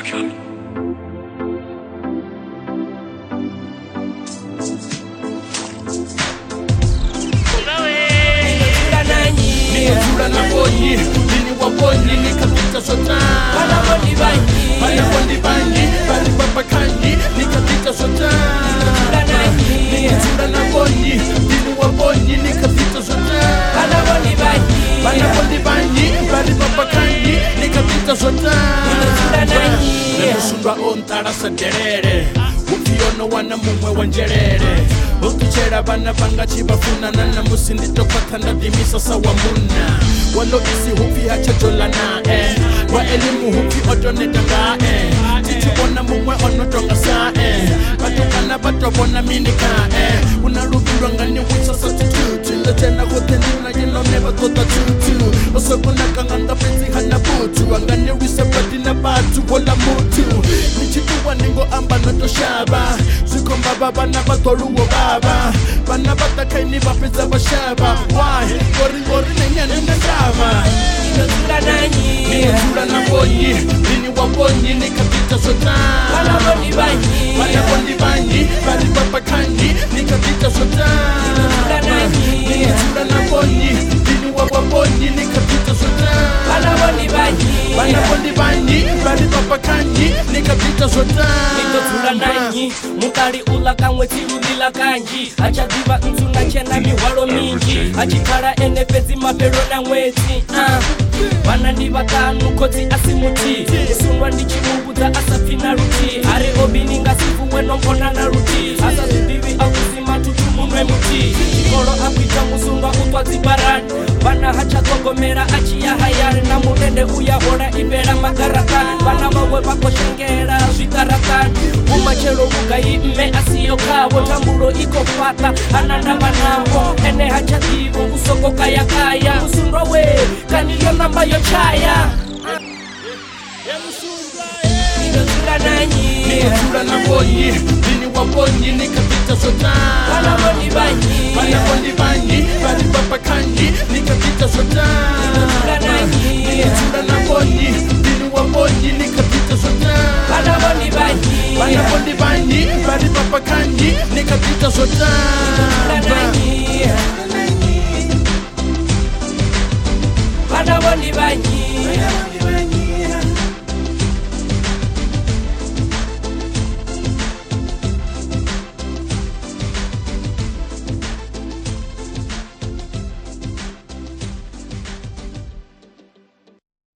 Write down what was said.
Production. Ninajura na bonyi, nini wabonyi, nikapita sota Banabondi banyi, bali papa kanyi, nikapita sota Ninajura na bonyi, nini wabonyi, nikapita sota Banabondi banyi, bali papa kanyi, nikapita sota Nemusundwa ontara saderere Ukiona wana mumwe wanjerere Ukichera bana banga chibafunana na musindito kwa tanda dimisa sawa muna Walo isi hupi hacha jolana Wa elimu hupi odone danga Titi wana mumwe onotonga sa Batokana batobona minika Unarubirwa ngani wisa sa tutu Chile jena kote nina you know never thought that tutu Osokuna kanganga peti hana butu Angani wisa pati na batu wala mutu Nichituwa ningo amba noto shaba Ziko mbaba na batoluwo baba Bana batakaini bapeza bashaba Why? Gori nenyane ndaba Ninajura na bonyi Nini wabonyi nikapita sota Banabondi banyi Bali papa kanyi nikapita sota Ninajura na bonyi Nini wabonyi nikapita sota Banabondi banyi Bali papa kanyi nikapita sota Ninajura nanyi Mukari ula kamwe tirulila kanji Achadiva nsuna chena miwaro mingi Achikara enefezi mapero na mwezi Bana ndi batanu koti asimuti Usunwa ndi chimubuza asafina ruti Are obini nga sifu weno mpona na ruti Asa zubivi au kusima tutumunwe muti Chikoro apita musundwa utwa zibarani Bana hacha kogomera achi ya hayari Na munende uya hora ibera magaratani Bana wawe bako shengera vikaratani Umachero bugai mme asiyo kawo Tamburo iko fata ananda banabo Ene hacha divo usoko kaya kaya Musundwa we kaniyo namba yo chaya Ninajura na bonyi Nini wabonyi nikapita sota Banabondi banyi Bali papa kanyi nikapita sota Ninajura na bonyi Nini wabonyi nikapita sota Banabondi banyi Bali papa kanyi nikapita sota